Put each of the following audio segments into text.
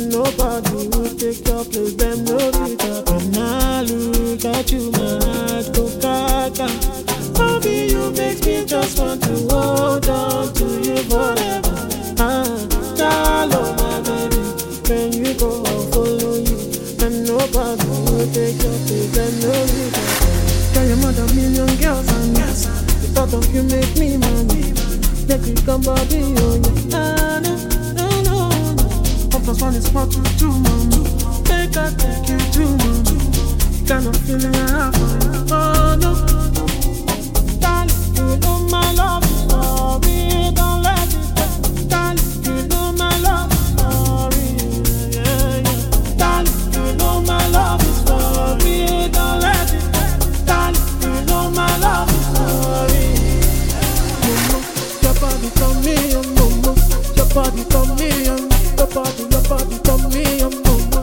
and nobody will take your place. Them no reach up. When I look at you, my heart go gaga. Loving you makes me just want to hold on to you forever. Hello, my baby. When you go, I'll follow you. And nobody will take your place. And no reach up. Tell your mother million girls and yes. The thought of you make me money. Make me come body on you. No. 1 plus 1 is what to do, mom. Make I take you to mom. The kind of feeling I have for you. Oh no. Darling, you know my love story. Don't let it go. Darling, you know my love story. Yeah. Darling, you know my love story. Don't let it go. Darling, you know my love story. Your body from me, mama. Your body from me, your body from me, mama.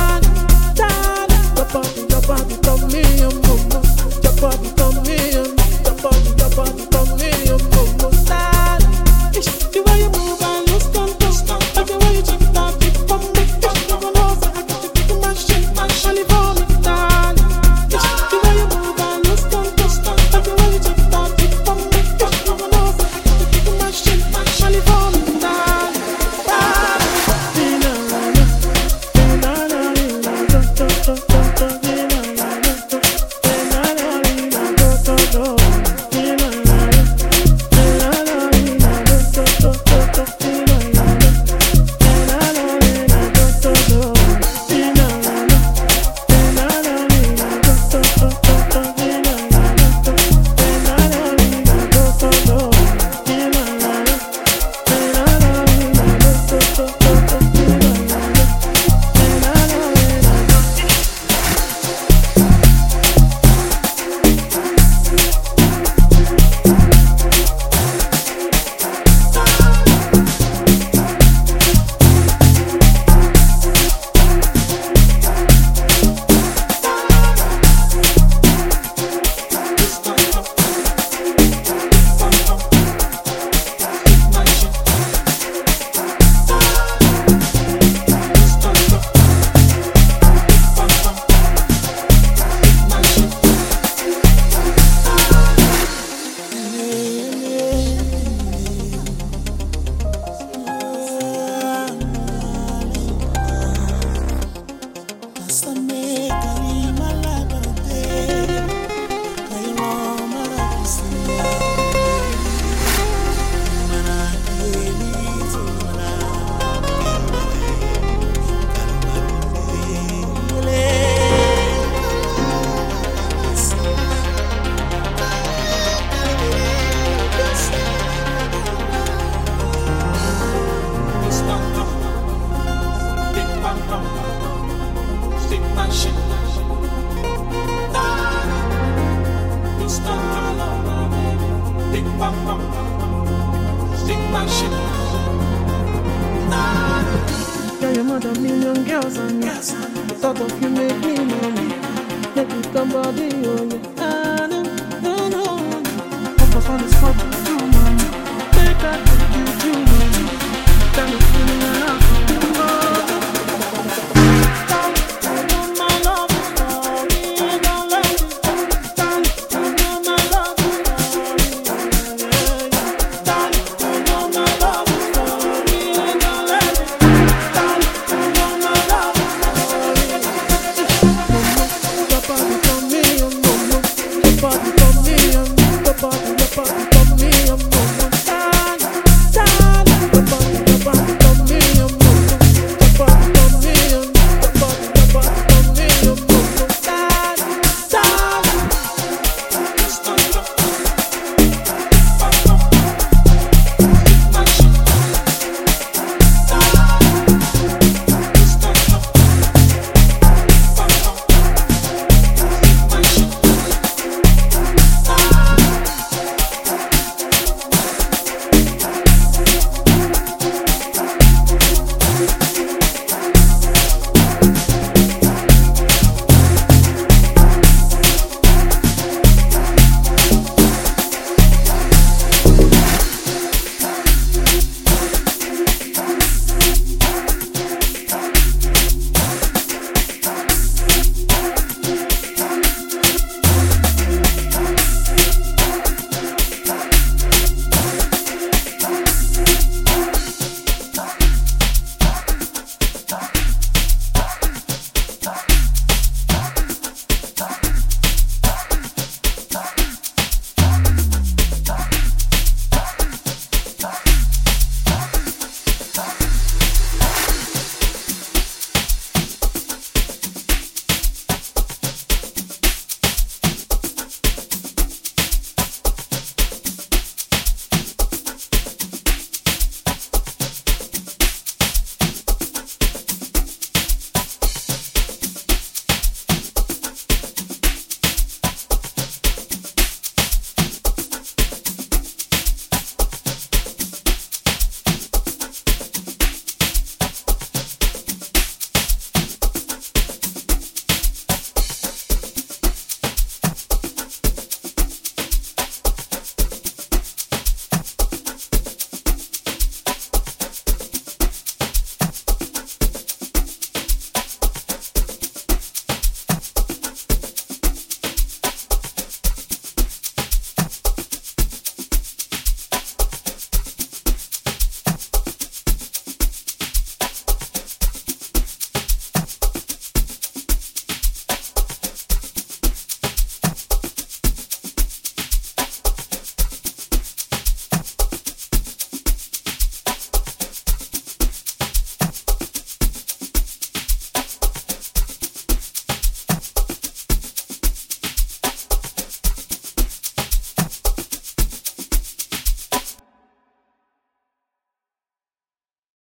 Your body from me, mama. Your body from me, your body from me, mama. The way you move, I lose control. Like the way you check that big from me. Never know if I can take my shit, my shally for me, darling. The way you move, I lose control. Like the way you check that big from me. Never know if I can take my shit, my shally for me, darling. Your mother million girls and yes. The thought of you make me money. Make me come body on you. No. 1 plus 1 is what to do, man. Make I